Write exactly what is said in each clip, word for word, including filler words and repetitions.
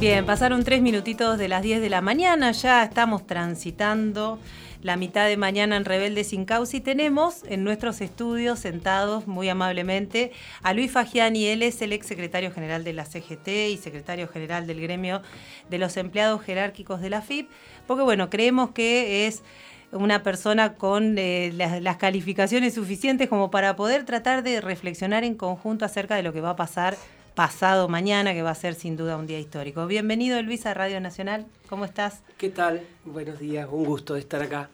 Bien, pasaron tres minutitos de las diez de la mañana, ya estamos transitando la mitad de mañana en Rebelde Sin Causa y tenemos en nuestros estudios sentados muy amablemente a Luis Fagiani. Él es el ex secretario general de la C G T y secretario general del gremio de los empleados jerárquicos de la F I P, porque bueno, creemos que es una persona con eh, las, las calificaciones suficientes como para poder tratar de reflexionar en conjunto acerca de lo que va a pasar pasado mañana, que va a ser sin duda un día histórico. Bienvenido, Luis, a Radio Nacional. ¿Cómo estás? ¿Qué tal? Buenos días, un gusto de estar acá.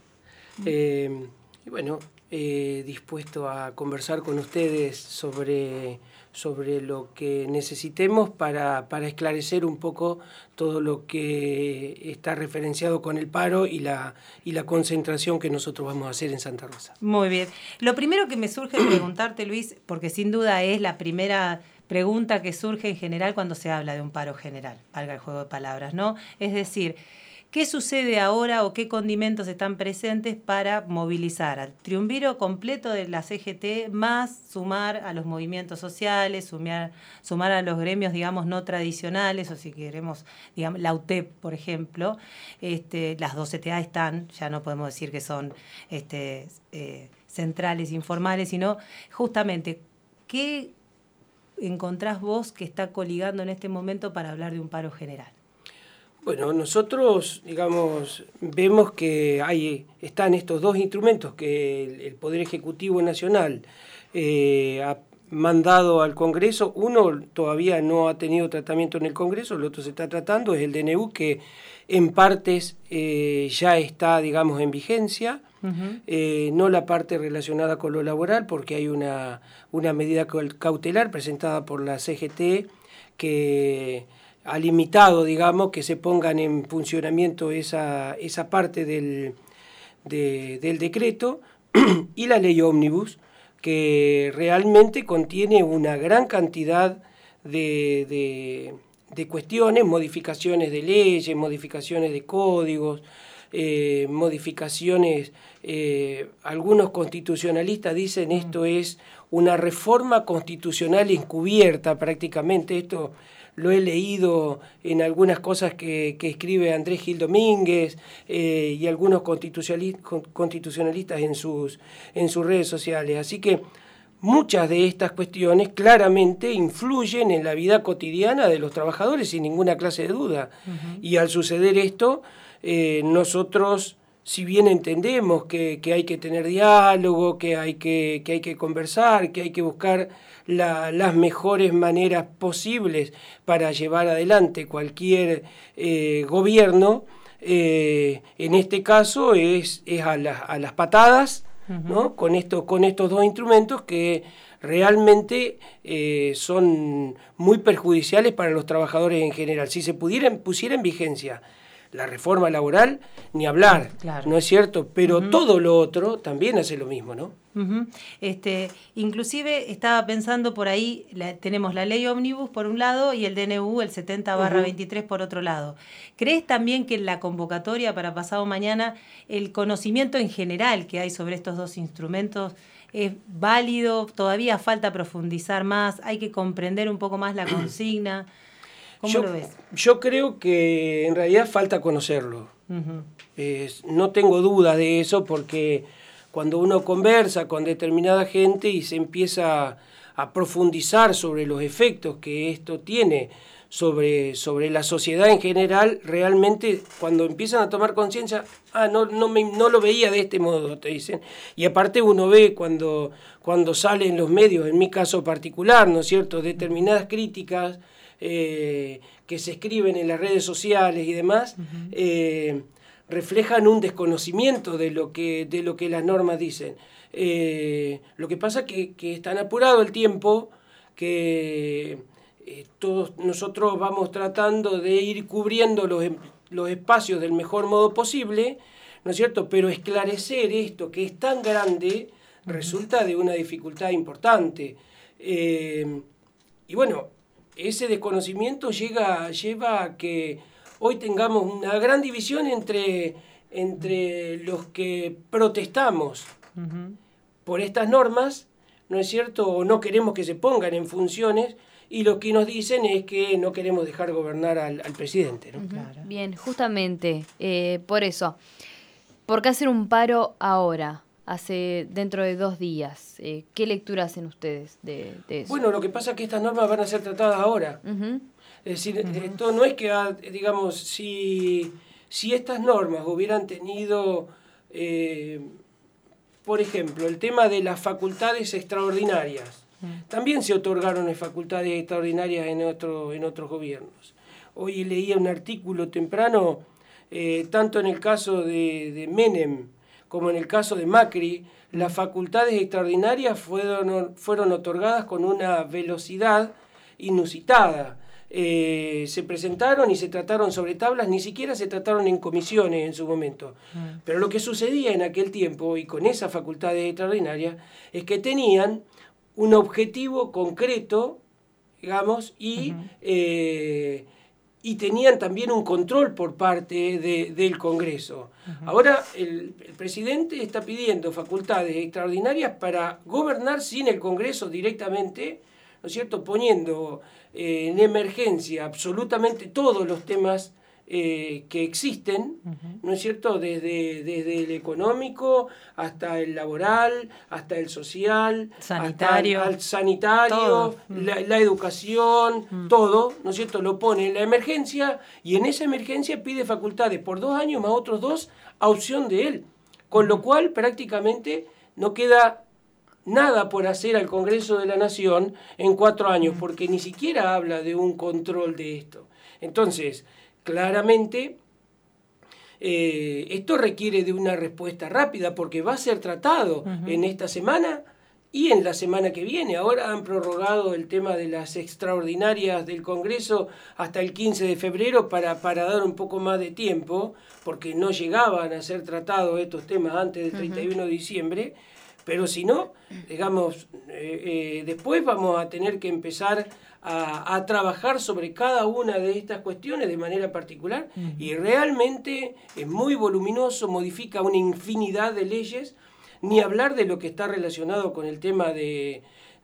Eh, y bueno, eh, dispuesto a conversar con ustedes sobre, sobre lo que necesitemos para, para esclarecer un poco todo lo que está referenciado con el paro y la, y la concentración que nosotros vamos a hacer en Santa Rosa. Muy bien. Lo primero que me surge preguntarte, Luis, porque sin duda es la primera pregunta que surge en general cuando se habla de un paro general, valga el juego de palabras, ¿no? Es decir, ¿qué sucede ahora o qué condimentos están presentes para movilizar al triunviro completo de la C G T, más sumar a los movimientos sociales, sumar, sumar a los gremios, digamos, no tradicionales, o si queremos, digamos, la U T E P, por ejemplo? Este, las dos C T A están, ya no podemos decir que son este, eh, centrales, informales, sino justamente, ¿qué encontrás vos que está coligando en este momento para hablar de un paro general? Bueno, nosotros, digamos, vemos que hay, están estos dos instrumentos que el, el Poder Ejecutivo Nacional eh, ha mandado al Congreso. Uno todavía no ha tenido tratamiento en el Congreso, el otro se está tratando, es el D N U, que en partes eh, ya está, digamos, en vigencia. Uh-huh. eh, no la parte relacionada con lo laboral, porque hay una, una medida cautelar presentada por la C G T que ha limitado, digamos, que se pongan en funcionamiento esa, esa parte del, de, del decreto, y la ley ómnibus, que realmente contiene una gran cantidad de, de, de cuestiones, modificaciones de leyes, modificaciones de códigos, eh, modificaciones, eh, algunos constitucionalistas dicen esto es una reforma constitucional encubierta prácticamente. Esto lo he leído en algunas cosas que, que escribe Andrés Gil Domínguez eh, y algunos constitucionalistas en sus, en sus redes sociales. Así que muchas de estas cuestiones claramente influyen en la vida cotidiana de los trabajadores sin ninguna clase de duda. Uh-huh. Y al suceder esto, eh, nosotros, si bien entendemos que, que hay que tener diálogo, que hay que, que hay que conversar, que hay que buscar la, las mejores maneras posibles para llevar adelante cualquier eh, gobierno, eh, en este caso es, es a, la, a las patadas, uh-huh, ¿no? Con, esto, con estos dos instrumentos que realmente eh, son muy perjudiciales para los trabajadores en general. Si se pudieran, pusiera en vigencia la reforma laboral, ni hablar, claro, ¿no es cierto? Pero uh-huh, todo lo otro también hace lo mismo, ¿no? Uh-huh. Este, inclusive estaba pensando por ahí, la, tenemos la ley ómnibus por un lado y el D N U, el setenta barra veintitrés, uh-huh, por otro lado. ¿Crees también que en la convocatoria para pasado mañana el conocimiento en general que hay sobre estos dos instrumentos es válido? ¿Todavía falta profundizar más? ¿Hay que comprender un poco más la consigna? ¿Cómo yo, lo ves? Yo creo que en realidad falta conocerlo. Uh-huh. Eh, no tengo duda de eso, porque cuando uno conversa con determinada gente y se empieza a, a profundizar sobre los efectos que esto tiene sobre, sobre la sociedad en general, realmente cuando empiezan a tomar conciencia, ah, no, no, me, no lo veía de este modo, te dicen. Y aparte uno ve cuando, cuando salen los medios, en mi caso particular, ¿no es cierto?, determinadas críticas Eh, que se escriben en las redes sociales y demás, uh-huh, eh, reflejan un desconocimiento de lo que, de lo que las normas dicen. Eh, lo que pasa es que, que es tan apurado el tiempo que eh, todos nosotros vamos tratando de ir cubriendo los, los espacios del mejor modo posible, ¿no es cierto? Pero esclarecer esto que es tan grande, uh-huh, resulta de una dificultad importante. Eh, y bueno, ese desconocimiento llega, lleva a que hoy tengamos una gran división entre, entre los que protestamos, uh-huh, por estas normas, ¿no es cierto?, o no queremos que se pongan en funciones, y lo que nos dicen es que no queremos dejar gobernar al, al presidente, ¿no? Uh-huh. Claro. Bien, justamente, eh, por eso, ¿por qué hacer un paro ahora? Hace dentro de dos días. Eh, ¿Qué lectura hacen ustedes de, de eso? Bueno, lo que pasa es que estas normas van a ser tratadas ahora. Uh-huh. Es decir, uh-huh. esto no es que, digamos, si, si estas normas hubieran tenido, eh, por ejemplo, el tema de las facultades extraordinarias, uh-huh. también se otorgaron facultades extraordinarias en, otro, en otros gobiernos. Hoy leía un artículo temprano, eh, tanto en el caso de, de Menem, como en el caso de Macri, las facultades extraordinarias fueron, fueron otorgadas con una velocidad inusitada. Eh, se presentaron y se trataron sobre tablas, ni siquiera se trataron en comisiones en su momento. Mm. Pero lo que sucedía en aquel tiempo, y con esas facultades extraordinarias, es que tenían un objetivo concreto, digamos, y... Uh-huh. eh, y tenían también un control por parte de, del Congreso. Uh-huh. Ahora el, el presidente está pidiendo facultades extraordinarias para gobernar sin el Congreso directamente, ¿no es cierto?, poniendo eh, en emergencia absolutamente todos los temas eh, que existen, uh-huh. ¿no es cierto?, desde, desde el económico hasta el laboral, hasta el social, sanitario, hasta el, el sanitario, la, la educación, uh-huh. todo, ¿no es cierto?, lo pone en la emergencia y en esa emergencia pide facultades por dos años más otros dos a opción de él, con uh-huh. lo cual prácticamente no queda nada por hacer al Congreso de la Nación en cuatro años, uh-huh. porque ni siquiera habla de un control de esto. Entonces, claramente, eh, esto requiere de una respuesta rápida porque va a ser tratado uh-huh. en esta semana y en la semana que viene. Ahora han prorrogado el tema de las extraordinarias del Congreso hasta el quince de febrero para, para dar un poco más de tiempo, porque no llegaban a ser tratados estos temas antes del treinta y uno de diciembre, pero si no, digamos, eh, eh, después vamos a tener que empezar A, a trabajar sobre cada una de estas cuestiones de manera particular uh-huh. y realmente es muy voluminoso, modifica una infinidad de leyes, ni hablar de lo que está relacionado con el tema de,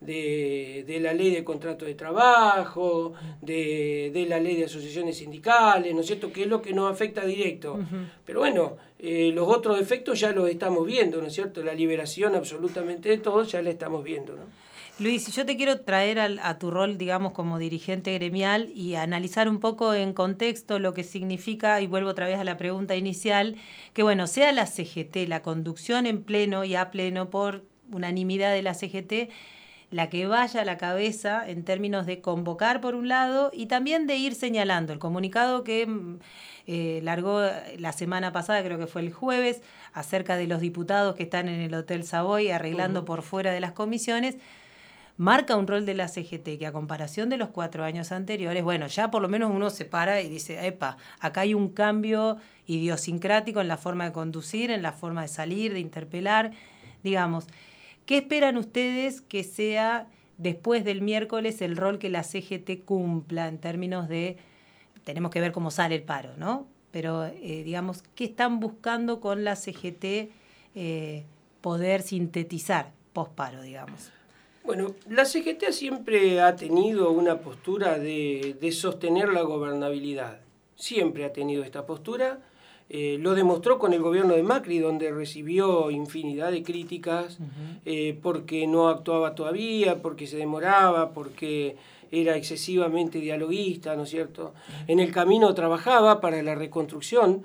de, de la ley de contrato de trabajo, de, de la ley de asociaciones sindicales, ¿no es cierto?, que es lo que nos afecta directo. Uh-huh. Pero bueno, eh, los otros efectos ya los estamos viendo, ¿no es cierto?, la liberación absolutamente de todo ya la estamos viendo, ¿no? Luis, yo te quiero traer a, a tu rol, digamos, como dirigente gremial y analizar un poco en contexto lo que significa, y vuelvo otra vez a la pregunta inicial, que bueno, sea la C G T, la conducción en pleno y a pleno por unanimidad de la C G T, la que vaya a la cabeza en términos de convocar por un lado y también de ir señalando el comunicado que eh, largó la semana pasada, creo que fue el jueves, acerca de los diputados que están en el Hotel Savoy arreglando uh-huh. por fuera de las comisiones. Marca un rol de la C G T que a comparación de los cuatro años anteriores, bueno, ya por lo menos uno se para y dice, epa, acá hay un cambio idiosincrático en la forma de conducir, en la forma de salir, de interpelar, digamos. ¿Qué esperan ustedes que sea después del miércoles el rol que la C G T cumpla en términos de, tenemos que ver cómo sale el paro, ¿no? Pero, eh, digamos, ¿qué están buscando con la C G T eh, poder sintetizar posparo, digamos? Bueno, la C G T siempre ha tenido una postura de, de sostener la gobernabilidad. Siempre ha tenido esta postura. Eh, lo demostró con el gobierno de Macri, donde recibió infinidad de críticas uh-huh. eh, porque no actuaba todavía, porque se demoraba, porque era excesivamente dialoguista, ¿no es cierto? Uh-huh. En el camino trabajaba para la reconstrucción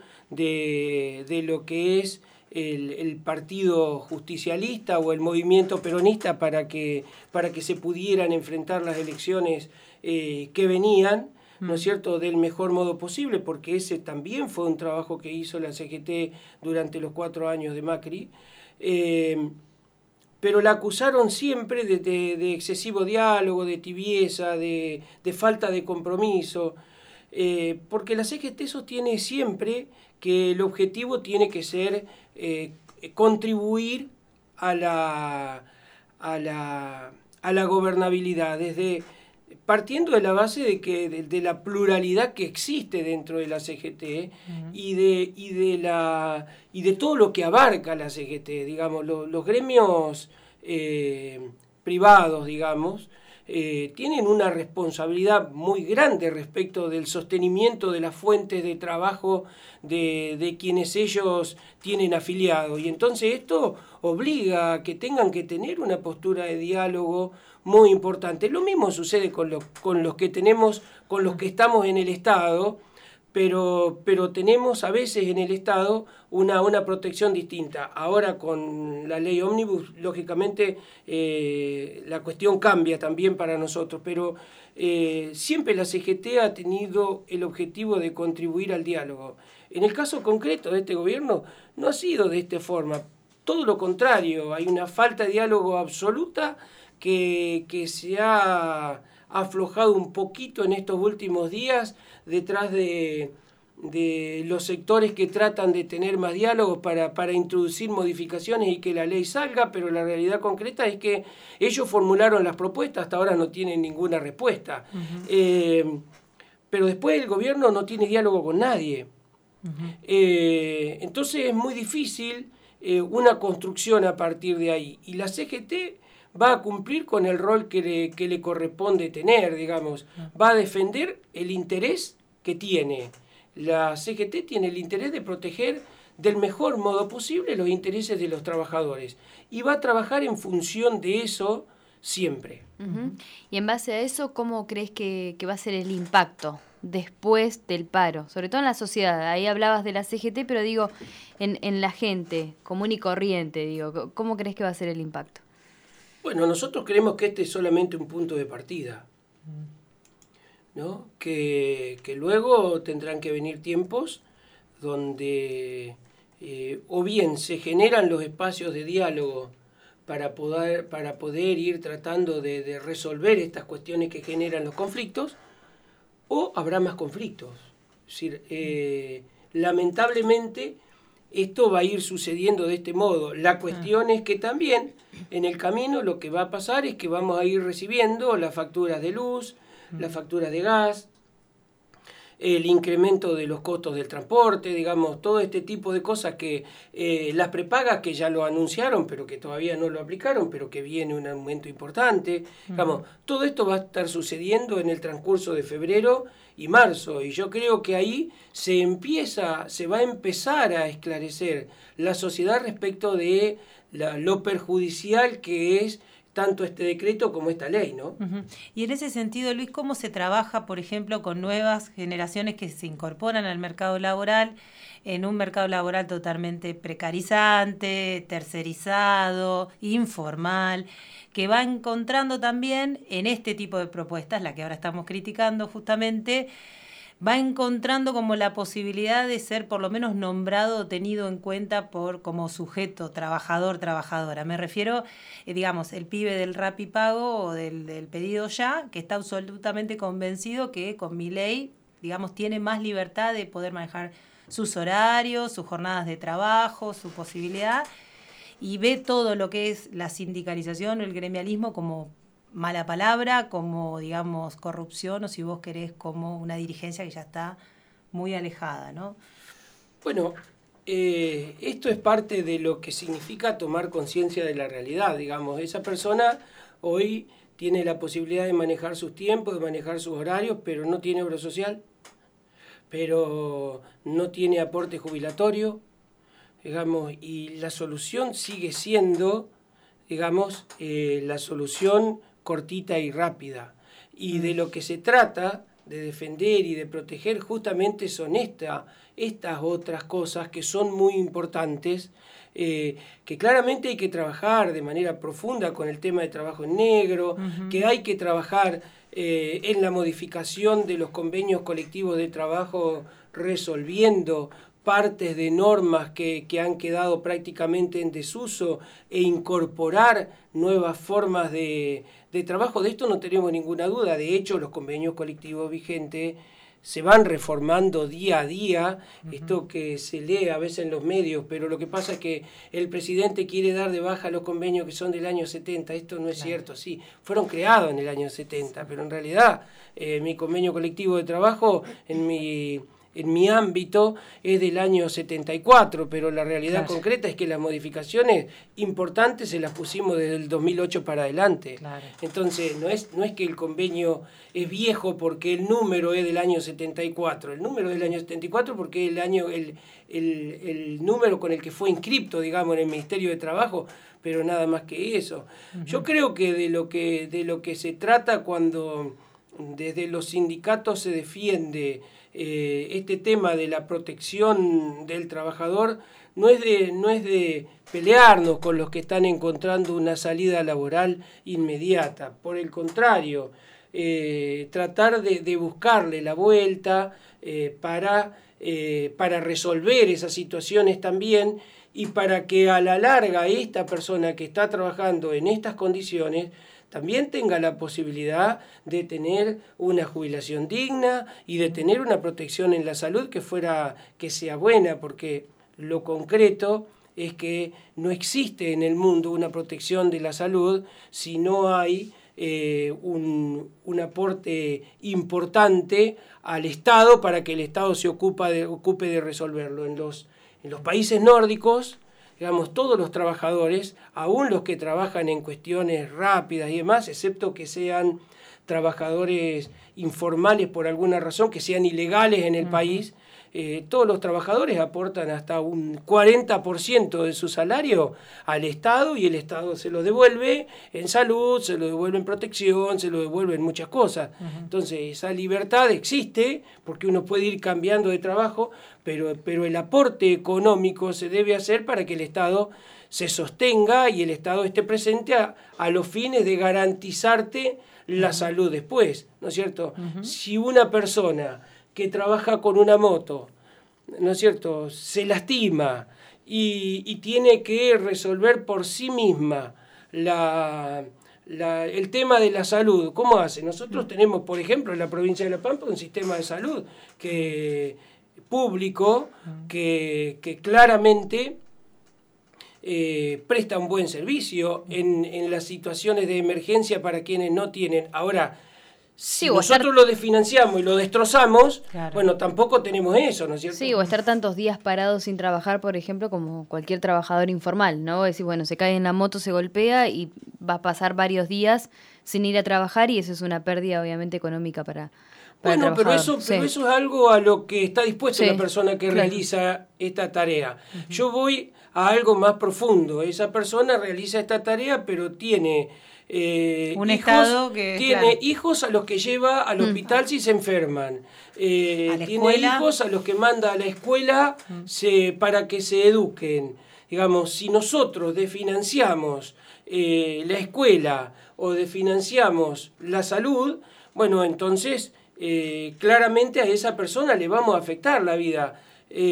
de, de lo que es El, el partido justicialista o el movimiento peronista para que, para que se pudieran enfrentar las elecciones eh, que venían, ¿no es cierto?, del mejor modo posible, porque ese también fue un trabajo que hizo la C G T durante los cuatro años de Macri. Eh, pero la acusaron siempre de, de, de excesivo diálogo, de tibieza, de, de falta de compromiso, eh, porque la C G T sostiene siempre que el objetivo tiene que ser eh, contribuir a la, a, la, a la gobernabilidad, desde, partiendo de la base de, que, de, de la pluralidad que existe dentro de la C G T uh-huh. y, de, y, de la, y de todo lo que abarca la C G T, digamos, lo, los gremios eh, privados, digamos, eh, tienen una responsabilidad muy grande respecto del sostenimiento de las fuentes de trabajo de, de quienes ellos tienen afiliados. Y entonces esto obliga a que tengan que tener una postura de diálogo muy importante. Lo mismo sucede con, lo, con los que tenemos, con los que estamos en el Estado, pero, pero tenemos a veces en el Estado una, una protección distinta. Ahora con la ley ómnibus, lógicamente, eh, la cuestión cambia también para nosotros, pero eh, siempre la C G T ha tenido el objetivo de contribuir al diálogo. En el caso concreto de este gobierno, no ha sido de esta forma. Todo lo contrario, hay una falta de diálogo absoluta que, que se ha aflojado un poquito en estos últimos días detrás de, de los sectores que tratan de tener más diálogos para, para introducir modificaciones y que la ley salga, pero la realidad concreta es que ellos formularon las propuestas, hasta ahora no tienen ninguna respuesta. Uh-huh. Eh, pero después el gobierno no tiene diálogo con nadie. Uh-huh. Eh, entonces es muy difícil eh, una construcción a partir de ahí. Y la C G T va a cumplir con el rol que le, que le corresponde tener, digamos. Va a defender el interés que tiene. La C G T tiene el interés de proteger del mejor modo posible los intereses de los trabajadores. Y va a trabajar en función de eso siempre. Uh-huh. Y en base a eso, ¿cómo crees que, que va a ser el impacto después del paro? Sobre todo en la sociedad. Ahí hablabas de la C G T, pero digo, en, en la gente común y corriente, digo, ¿cómo crees que va a ser el impacto? Bueno, nosotros creemos que este es solamente un punto de partida, ¿no? Que, que luego tendrán que venir tiempos donde eh, o bien se generan los espacios de diálogo para poder, para poder ir tratando de, de resolver estas cuestiones que generan los conflictos, o habrá más conflictos. Es decir, eh, lamentablemente esto va a ir sucediendo de este modo. La cuestión es que también en el camino lo que va a pasar es que vamos a ir recibiendo las facturas de luz, las facturas de gas, el incremento de los costos del transporte, digamos, todo este tipo de cosas que eh, las prepagas que ya lo anunciaron, pero que todavía no lo aplicaron, pero que viene un aumento importante. Uh-huh. Digamos, todo esto va a estar sucediendo en el transcurso de febrero y marzo, y yo creo que ahí se empieza, se va a empezar a esclarecer la sociedad respecto de la, lo perjudicial que es tanto este decreto como esta ley, ¿no? Uh-huh. Y en ese sentido, Luis, ¿cómo se trabaja, por ejemplo, con nuevas generaciones que se incorporan al mercado laboral, en un mercado laboral totalmente precarizante, tercerizado, informal, que va encontrando también en este tipo de propuestas, la que ahora estamos criticando justamente, va encontrando como la posibilidad de ser por lo menos nombrado o tenido en cuenta por como sujeto, trabajador, trabajadora? Me refiero, eh, digamos, el pibe del Rapipago o del, del pedido ya, que está absolutamente convencido que con mi ley, digamos, tiene más libertad de poder manejar sus horarios, sus jornadas de trabajo, su posibilidad, y ve todo lo que es la sindicalización o el gremialismo como mala palabra, como, digamos, corrupción, o si vos querés, como una dirigencia que ya está muy alejada, ¿no? Bueno, eh, esto es parte de lo que significa tomar conciencia de la realidad, digamos. Esa persona hoy tiene la posibilidad de manejar sus tiempos, de manejar sus horarios, pero no tiene obra social, pero no tiene aporte jubilatorio, digamos, y la solución sigue siendo, digamos, eh, la solución cortita y rápida. Y de lo que se trata de defender y de proteger justamente son esta, estas otras cosas que son muy importantes, eh, que claramente hay que trabajar de manera profunda con el tema de trabajo en negro, uh-huh. que hay que trabajar eh, en la modificación de los convenios colectivos de trabajo, resolviendo partes de normas que, que han quedado prácticamente en desuso e incorporar nuevas formas de, de trabajo. De esto no tenemos ninguna duda. De hecho, los convenios colectivos vigentes se van reformando día a día, uh-huh. esto que se lee a veces en los medios, pero lo que pasa es que el presidente quiere dar de baja los convenios que son del año setenta. Esto no es claro. cierto, sí, fueron creados en el año setenta, pero en realidad eh, mi convenio colectivo de trabajo en mi... en mi ámbito es del año setenta y cuatro, pero la realidad claro. concreta es que las modificaciones importantes se las pusimos desde el dos mil ocho para adelante. Claro. Entonces, no es, no es que el convenio es viejo porque el número es del año setenta y cuatro, el número es del año setenta y cuatro porque el, año, el, el, el número con el que fue inscripto, digamos, en el Ministerio de Trabajo, pero nada más que eso. Uh-huh. Yo creo que de lo que, de lo que se trata cuando desde los sindicatos se defiende Eh, este tema de la protección del trabajador no es de, no es de pelearnos con los que están encontrando una salida laboral inmediata, por el contrario, eh, tratar de, de buscarle la vuelta eh, para, eh, para resolver esas situaciones también y para que a la larga esta persona que está trabajando en estas condiciones también tenga la posibilidad de tener una jubilación digna y de tener una protección en la salud que fuera, que sea buena, porque lo concreto es que no existe en el mundo una protección de la salud si no hay eh, un, un aporte importante al Estado para que el Estado se ocupa de, ocupe de resolverlo. En los, en los países nórdicos, digamos, todos los trabajadores, aún los que trabajan en cuestiones rápidas y demás, excepto que sean trabajadores informales por alguna razón, que sean ilegales en el uh-huh. país, eh, todos los trabajadores aportan hasta un cuarenta por ciento de su salario al Estado y el Estado se lo devuelve en salud, se lo devuelve en protección, se lo devuelve en muchas cosas. Uh-huh. Entonces, esa libertad existe porque uno puede ir cambiando de trabajo, pero, pero el aporte económico se debe hacer para que el Estado se sostenga y el Estado esté presente a, a los fines de garantizarte la uh-huh. salud después, ¿no es cierto? Uh-huh. Si una persona que trabaja con una moto, ¿no es cierto?, se lastima y, y tiene que resolver por sí misma la, la, el tema de la salud, ¿cómo hace? Nosotros tenemos, por ejemplo, en la provincia de La Pampa un sistema de salud que, público que, que claramente eh, presta un buen servicio en, en las situaciones de emergencia para quienes no tienen. Ahora, si sí, nosotros estar... lo desfinanciamos y lo destrozamos, claro. bueno, tampoco tenemos eso, ¿no es cierto? Sí, o estar tantos días parados sin trabajar, por ejemplo, como cualquier trabajador informal, ¿no? Es decir, bueno, se cae en la moto, se golpea y va a pasar varios días sin ir a trabajar y eso es una pérdida, obviamente, económica para, para bueno, el trabajador. Bueno, pero, eso, sí. pero eso es algo a lo que está dispuesta sí, la persona que claro. realiza esta tarea. Uh-huh. Yo voy a algo más profundo. Esa persona realiza esta tarea, pero tiene... Eh, un hijos, estado que tiene claro. hijos a los que lleva al hospital mm. si se enferman, eh, tiene escuela. hijos a los que manda a la escuela mm. se, para que se eduquen. Digamos, si nosotros desfinanciamos eh, la escuela o desfinanciamos la salud, bueno, entonces eh, claramente a esa persona le vamos a afectar la vida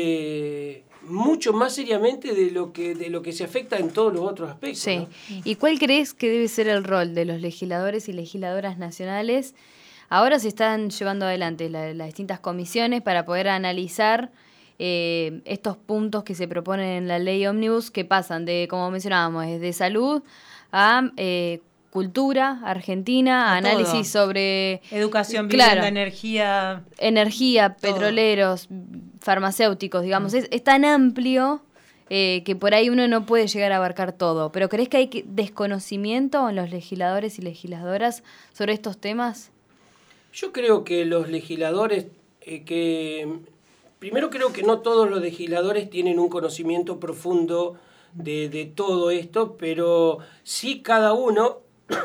eh, mucho más seriamente de lo que de lo que se afecta en todos los otros aspectos. Sí. ¿No? ¿Y cuál crees que debe ser el rol de los legisladores y legisladoras nacionales? Ahora se están llevando adelante la, las distintas comisiones para poder analizar eh, estos puntos que se proponen en la ley Ómnibus, que pasan de, como mencionábamos, de salud a eh, cultura argentina, a análisis todo. Sobre... Educación, vivienda, claro, energía... Energía, todo. Petroleros, farmacéuticos, digamos. Mm. Es, es tan amplio eh, que por ahí uno no puede llegar a abarcar todo. ¿Pero crees que hay que, desconocimiento en los legisladores y legisladoras sobre estos temas? Yo creo que los legisladores, eh, que primero creo que no todos los legisladores tienen un conocimiento profundo de, de todo esto, pero sí cada uno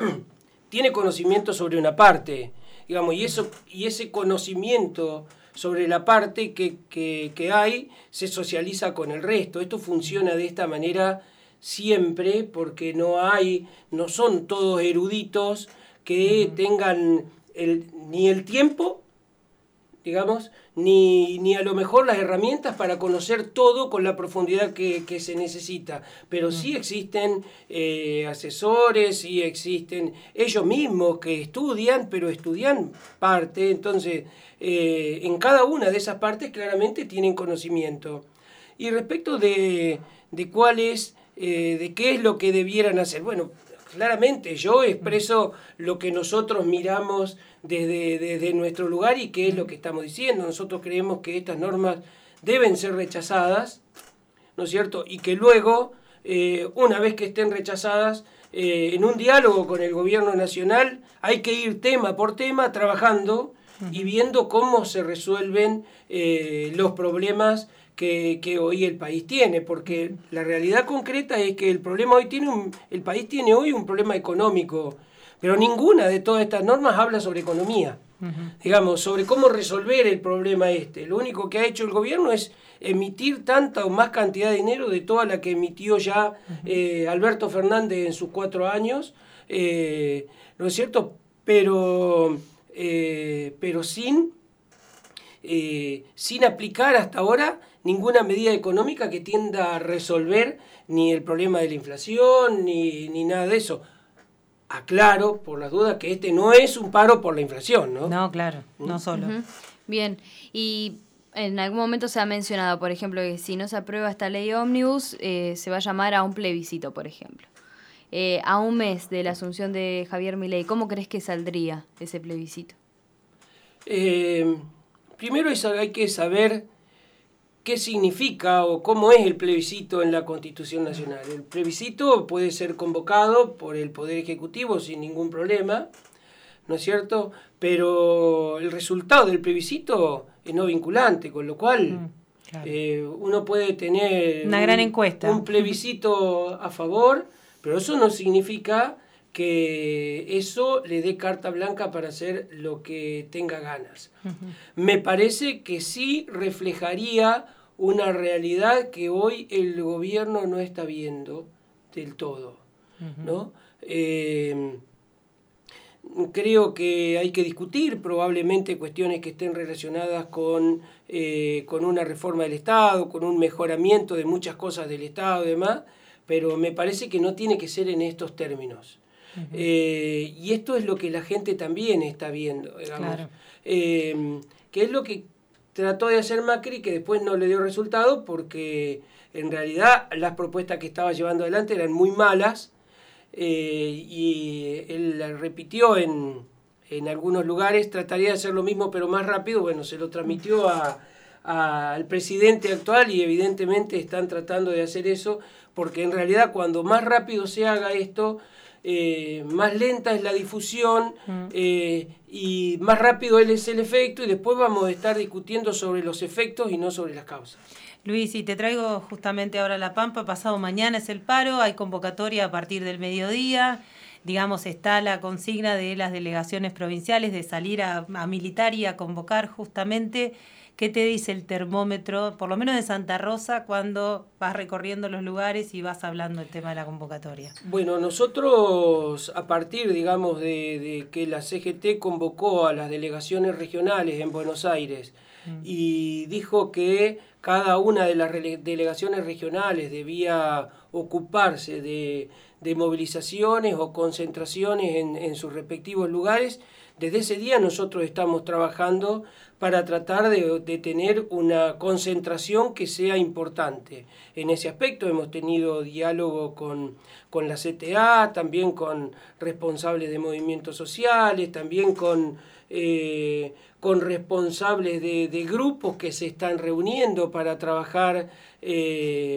tiene conocimiento sobre una parte, digamos, y eso y ese conocimiento sobre la parte que, que, que hay se socializa con el resto. Esto funciona de esta manera siempre porque no hay, no son todos eruditos que uh-huh. tengan el, ni el tiempo, digamos, ni, ni a lo mejor las herramientas para conocer todo con la profundidad que, que se necesita. Pero sí existen eh, asesores, sí existen ellos mismos que estudian, pero estudian parte. Entonces, eh, en cada una de esas partes claramente tienen conocimiento. Y respecto de, de cuál es, eh, de qué es lo que debieran hacer, bueno, claramente, yo expreso lo que nosotros miramos desde, desde nuestro lugar y qué es lo que estamos diciendo. Nosotros creemos que estas normas deben ser rechazadas, ¿no es cierto? Y que luego, eh, una vez que estén rechazadas, eh, en un diálogo con el gobierno nacional, hay que ir tema por tema trabajando y viendo cómo se resuelven eh, los problemas que, que hoy el país tiene, porque la realidad concreta es que el problema hoy tiene un, el país tiene hoy un problema económico, pero ninguna de todas estas normas habla sobre economía, uh-huh. digamos, sobre cómo resolver el problema este. Lo único que ha hecho el gobierno es emitir tanta o más cantidad de dinero de toda la que emitió ya uh-huh. eh, Alberto Fernández en sus cuatro años, eh, ¿no es cierto? Pero, eh, pero sin, eh, sin aplicar hasta ahora ninguna medida económica que tienda a resolver ni el problema de la inflación, ni, ni nada de eso. Aclaro, por las dudas, que este no es un paro por la inflación, ¿no? No, claro, no solo. Uh-huh. Bien, y en algún momento se ha mencionado, por ejemplo, que si no se aprueba esta ley ómnibus, eh, se va a llamar a un plebiscito, por ejemplo. Eh, a un mes de la asunción de Javier Milei, ¿cómo crees que saldría ese plebiscito? Eh, primero hay que saber qué significa o cómo es el plebiscito en la Constitución Nacional. El plebiscito puede ser convocado por el Poder Ejecutivo sin ningún problema, ¿no es cierto? Pero el resultado del plebiscito es no vinculante, con lo cual mm, claro. eh, uno puede tener una un, gran encuesta. un plebiscito a favor, pero eso no significa que eso le dé carta blanca para hacer lo que tenga ganas. Uh-huh. Me parece que sí reflejaría una realidad que hoy el gobierno no está viendo del todo, uh-huh. ¿no? Eh, creo que hay que discutir probablemente cuestiones que estén relacionadas con, eh, con una reforma del Estado, con un mejoramiento de muchas cosas del Estado y demás, pero me parece que no tiene que ser en estos términos. Uh-huh. Eh, y esto es lo que la gente también está viendo, digamos. Claro. Eh, que es lo que trató de hacer Macri, que después no le dio resultado, porque en realidad las propuestas que estaba llevando adelante eran muy malas, eh, y él la repitió en, en algunos lugares, trataría de hacer lo mismo pero más rápido. Bueno, se lo transmitió a, a, al presidente actual y evidentemente están tratando de hacer eso, porque en realidad cuando más rápido se haga esto, Eh, más lenta es la difusión eh, y más rápido es el efecto, y después vamos a estar discutiendo sobre los efectos y no sobre las causas. Luis, y te traigo justamente ahora La Pampa. Pasado mañana es el paro, hay convocatoria a partir del mediodía. Digamos, está la consigna de las delegaciones provinciales de salir a, a militar y a convocar justamente. ¿Qué te dice el termómetro, por lo menos de Santa Rosa, cuando vas recorriendo los lugares y vas hablando del tema de la convocatoria? Bueno, nosotros, a partir, digamos, de, de que la C G T convocó a las delegaciones regionales en Buenos Aires mm. y dijo que cada una de las delegaciones regionales debía ocuparse de, de movilizaciones o concentraciones en, en sus respectivos lugares, desde ese día nosotros estamos trabajando para tratar de, de tener una concentración que sea importante. En ese aspecto hemos tenido diálogo con, con la C T A, también con responsables de movimientos sociales, también con, eh, con responsables de, de grupos que se están reuniendo para trabajar eh,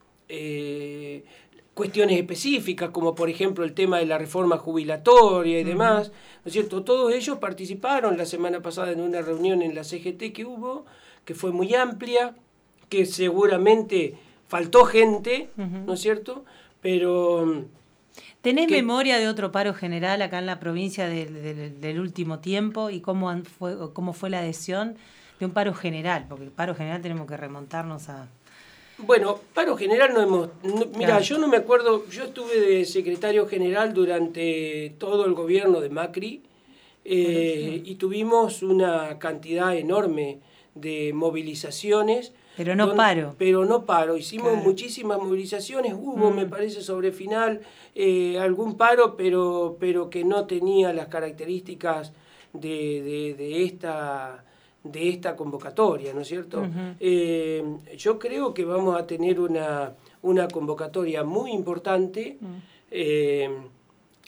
eh, cuestiones específicas, como por ejemplo el tema de la reforma jubilatoria y demás, ¿no es cierto? Todos ellos participaron la semana pasada en una reunión en la C G T que hubo, que fue muy amplia, que seguramente faltó gente, uh-huh. ¿no es cierto? Pero... ¿Tenés que, memoria de otro paro general acá en la provincia de, de, del último tiempo y cómo fue, cómo fue la adhesión de un paro general? Porque el paro general tenemos que remontarnos a... Bueno, paro general no hemos... No, mira, claro. Yo no me acuerdo, yo estuve de secretario general durante todo el gobierno de Macri, eh, y tuvimos una cantidad enorme de movilizaciones. Pero no donde, paro. Pero no paro, hicimos claro. muchísimas movilizaciones, hubo, mm. me parece, sobre final eh, algún paro, pero, pero que no tenía las características de, de, de esta... de esta convocatoria, ¿no es cierto? Uh-huh. Eh, yo creo que vamos a tener una, una convocatoria muy importante, uh-huh. eh,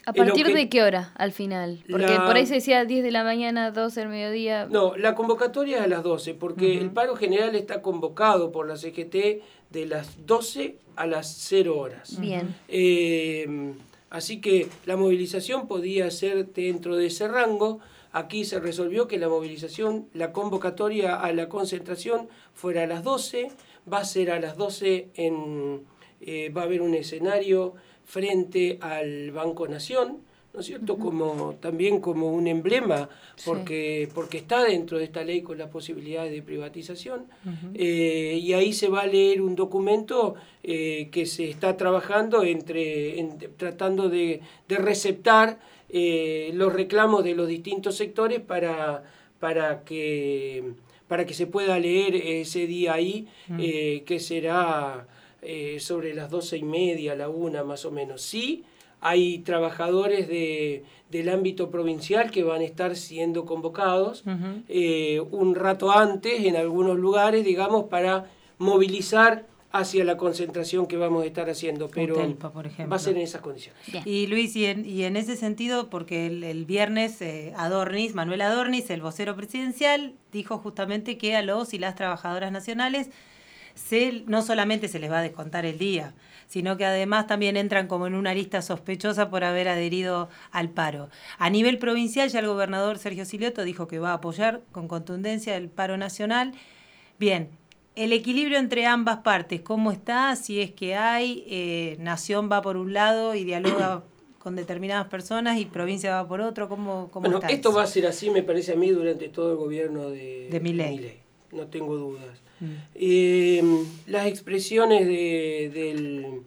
¿A partir de qué hora al final? Porque la, por ahí se decía diez de la mañana, doce del mediodía. No, la convocatoria es a las doce, porque uh-huh. el paro general está convocado por la C G T de las doce a las cero horas. Bien. Eh, así que la movilización podía ser dentro de ese rango. Aquí se resolvió que la movilización, la convocatoria a la concentración fuera a las doce, va a ser a las doce, en, eh, va a haber un escenario frente al Banco Nación, ¿no es cierto? Uh-huh. Como, también como un emblema, porque, sí. porque está dentro de esta ley con las posibilidades de privatización, uh-huh. eh, y ahí se va a leer un documento eh, que se está trabajando entre, en, tratando de, de receptar eh, los reclamos de los distintos sectores para, para, que, para que se pueda leer ese día ahí, uh-huh. eh, que será... Eh, sobre las doce y media, la una más o menos. Sí, hay trabajadores de, del ámbito provincial que van a estar siendo convocados uh-huh. eh, un rato antes en algunos lugares, digamos, para movilizar hacia la concentración que vamos a estar haciendo, pero Telpa, por ejemplo. Va a ser en esas condiciones. Bien. Y Luis, y en, y en ese sentido, porque el, el viernes eh, Adornis, Manuel Adornis, el vocero presidencial, dijo justamente que a los y las trabajadoras nacionales Se, no solamente se les va a descontar el día, sino que además también entran como en una lista sospechosa por haber adherido al paro. A nivel provincial, ya el gobernador Sergio Silioto dijo que va a apoyar con contundencia el paro nacional. Bien, el equilibrio entre ambas partes, ¿cómo está? Si es que hay, eh, Nación va por un lado y dialoga con determinadas personas y provincia va por otro, ¿cómo, cómo bueno, está esto eso? Va a ser así, me parece a mí, durante todo el gobierno de, de Milei. Milei. No tengo dudas. Mm. Eh, las expresiones de, del,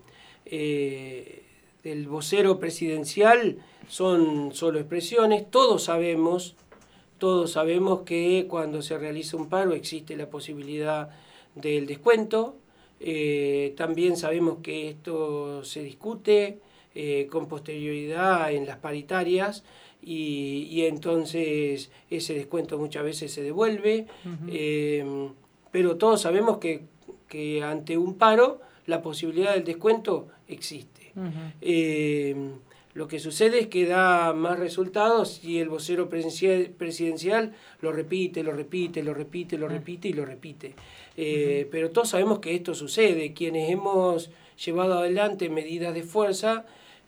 eh, del vocero presidencial son solo expresiones. Todos sabemos, todos sabemos que cuando se realiza un paro existe la posibilidad del descuento. Eh, también sabemos que esto se discute eh, con posterioridad en las paritarias. Y, y entonces ese descuento muchas veces se devuelve, uh-huh. eh, pero todos sabemos que, que ante un paro la posibilidad del descuento existe. Uh-huh. Eh, lo que sucede es que da más resultados si el vocero presidencial lo repite, lo repite, lo repite, lo repite y lo repite. Eh, uh-huh. Pero todos sabemos que esto sucede. Quienes hemos llevado adelante medidas de fuerza,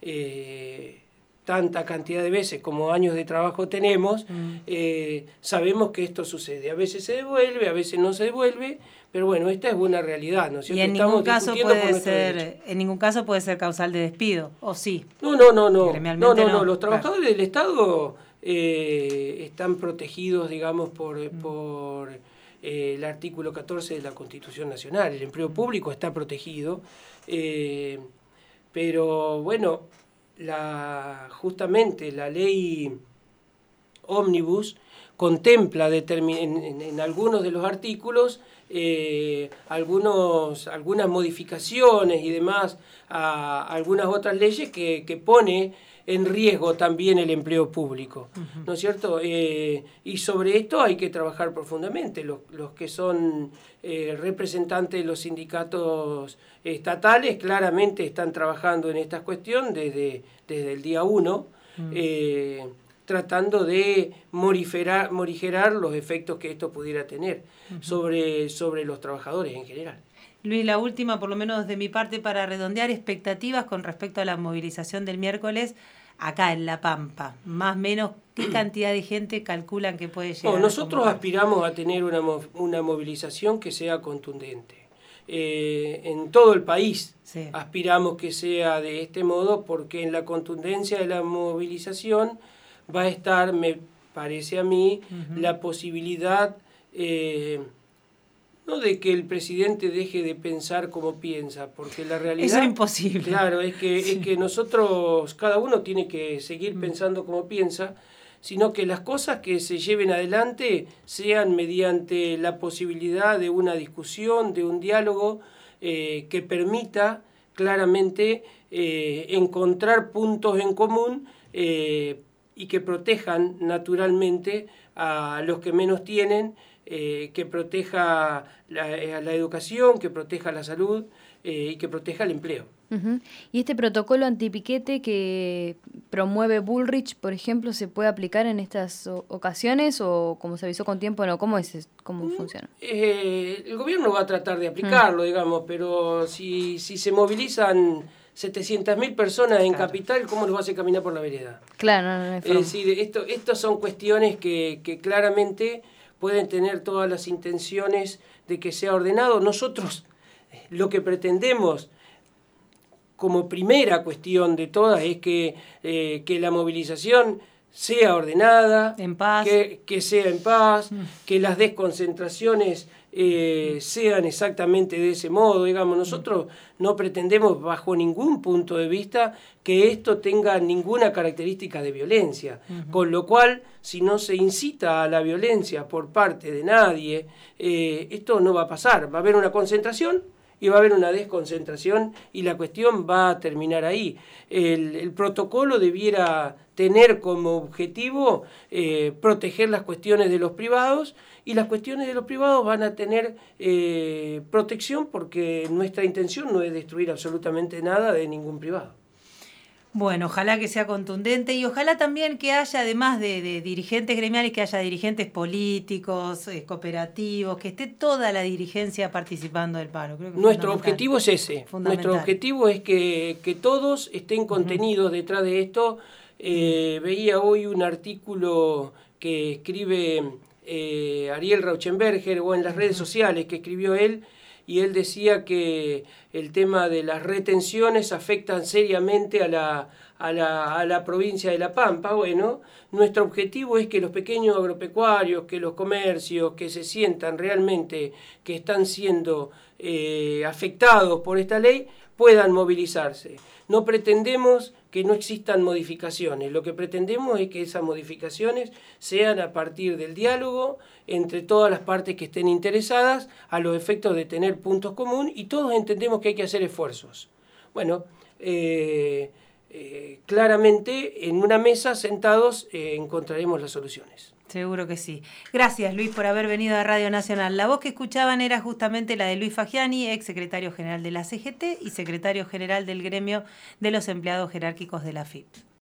eh, tanta cantidad de veces como años de trabajo tenemos, mm. eh, sabemos que esto sucede. A veces se devuelve, a veces no se devuelve, pero bueno, esta es una realidad, ¿no es cierto? Y en ningún caso puede ser, en ningún caso puede ser causal de despido, ¿o sí? No, no, no, no. No, no, no, no. Los trabajadores claro. del Estado eh, están protegidos, digamos, por, mm. por eh, el artículo catorce de la Constitución Nacional. El empleo público está protegido, eh, pero bueno, La, justamente la ley Ómnibus contempla determin, en, en algunos de los artículos eh, algunos, algunas modificaciones y demás a, a algunas otras leyes que, que pone en riesgo también el empleo público, uh-huh. ¿no es cierto? Eh, y sobre esto hay que trabajar profundamente. Los, los que son eh, representantes de los sindicatos estatales claramente están trabajando en esta cuestión desde, desde el día uno, uh-huh. eh, tratando de morigerar, morigerar los efectos que esto pudiera tener uh-huh. sobre, sobre los trabajadores en general. Luis, la última, por lo menos de mi parte, para redondear expectativas con respecto a la movilización del miércoles acá en La Pampa. Más o menos, ¿qué cantidad de gente calculan que puede llegar? No, nosotros a aspiramos a tener una, una movilización que sea contundente. Eh, en todo el país sí. aspiramos que sea de este modo, porque en la contundencia de la movilización va a estar, me parece a mí, uh-huh. la posibilidad... Eh, no de que el presidente deje de pensar como piensa, porque la realidad... Eso es imposible. Claro, es que, sí. es que nosotros, cada uno tiene que seguir pensando como piensa, sino que las cosas que se lleven adelante sean mediante la posibilidad de una discusión, de un diálogo eh, que permita claramente eh, encontrar puntos en común eh, y que protejan naturalmente a los que menos tienen, eh, que proteja la, la educación, que proteja la salud eh, y que proteja el empleo. Uh-huh. ¿Y este protocolo antipiquete que promueve Bullrich, por ejemplo, se puede aplicar en estas ocasiones o como se avisó con tiempo, no? ¿Cómo es? ¿Cómo mm, funciona? Eh, el gobierno va a tratar de aplicarlo, mm. digamos, pero si, si se movilizan setecientas mil personas en claro. Capital, ¿cómo los hace caminar por la vereda? Claro, no, no hay forma. Es decir, esto, estos son cuestiones que, que claramente pueden tener todas las intenciones de que sea ordenado. Nosotros lo que pretendemos como primera cuestión de todas es que, eh, que la movilización sea ordenada, en paz. Que, que sea en paz, mm. que las desconcentraciones eh, sean exactamente de ese modo. Digamos, nosotros no pretendemos bajo ningún punto de vista que esto tenga ninguna característica de violencia, uh-huh. Con lo cual, si no se incita a la violencia por parte de nadie, eh, esto no va a pasar. Va a haber una concentración y va a haber una desconcentración y la cuestión va a terminar ahí. El, el protocolo debiera tener como objetivo eh, proteger las cuestiones de los privados y las cuestiones de los privados van a tener eh, protección porque nuestra intención no es destruir absolutamente nada de ningún privado. Bueno, ojalá que sea contundente y ojalá también que haya, además de, de dirigentes gremiales, que haya dirigentes políticos, eh, cooperativos, que esté toda la dirigencia participando del paro. Creo que nuestro objetivo es ese. Nuestro objetivo es que, que todos estén contenidos uh-huh. detrás de esto. Eh, uh-huh. Veía hoy un artículo que escribe eh, Ariel Rauschenberger o en las uh-huh. redes sociales que escribió él, y él decía que el tema de las retenciones afectan seriamente a la, a la, a la provincia de La Pampa. Bueno, nuestro objetivo es que los pequeños agropecuarios, que los comercios, que se sientan realmente que están siendo eh, afectados por esta ley, puedan movilizarse. No pretendemos que no existan modificaciones, lo que pretendemos es que esas modificaciones sean a partir del diálogo entre todas las partes que estén interesadas a los efectos de tener puntos comunes y todos entendemos que hay que hacer esfuerzos. Bueno, eh, eh, claramente en una mesa sentados eh, encontraremos las soluciones. Seguro que sí. Gracias, Luis, por haber venido a Radio Nacional. La voz que escuchaban era justamente la de Luis Fagiani, ex secretario general de la C G T y secretario general del gremio de los empleados jerárquicos de la A F I P.